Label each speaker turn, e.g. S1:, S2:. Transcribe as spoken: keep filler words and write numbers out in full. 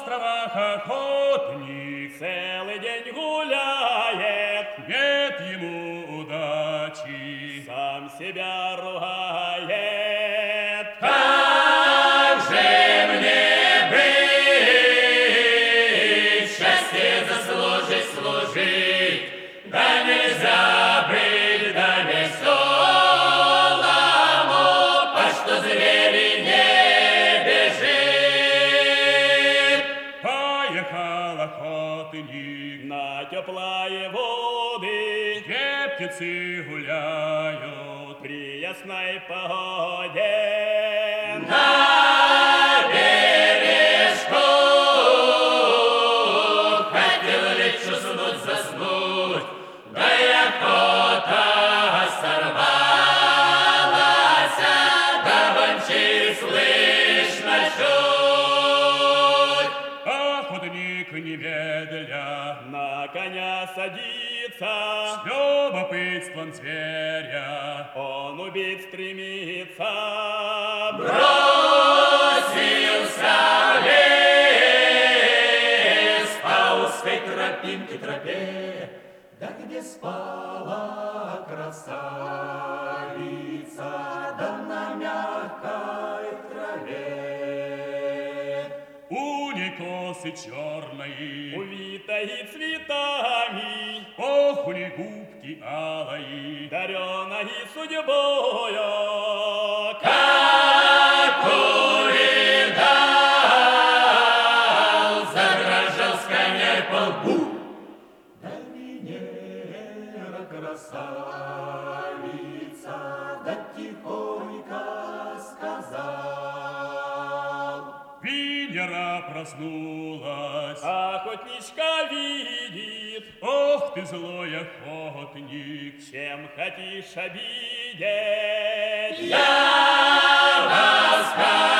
S1: островах охотник
S2: целый день гуляет,
S1: нет ему удачи,
S2: сам себя ругает.
S3: Как же мне быть, счастье заслужить, служить, да нельзя быть, да веселому, по что звери не бежит.
S1: поехал охотник,
S2: На теплые воды
S1: где птицы гуляют,
S2: при ясной погоде.
S3: На бережку хотел лечь уснуть, заснуть, да и охота сорвалась, да гончий слышно чуть.
S1: охотник немедля,
S2: На коня садится,
S1: с любопытством зверя,
S2: он убить стремится.
S3: Бросился в лес по узкой тропинке тропе, да где спала красавица, да на мягкой траве.
S1: у ней косы черные,
S2: Увитой цветами,
S1: ох, у ней губки алые,
S2: дареной судьбою.
S3: Как увидал, задрожал с коня по лбу. Да Венера красавица, да тихонько сказал.
S1: Венера проснулась,
S2: Охотничка видит,
S1: ох ты злой охотник,
S2: чем хотишь обидеть.
S3: Я вас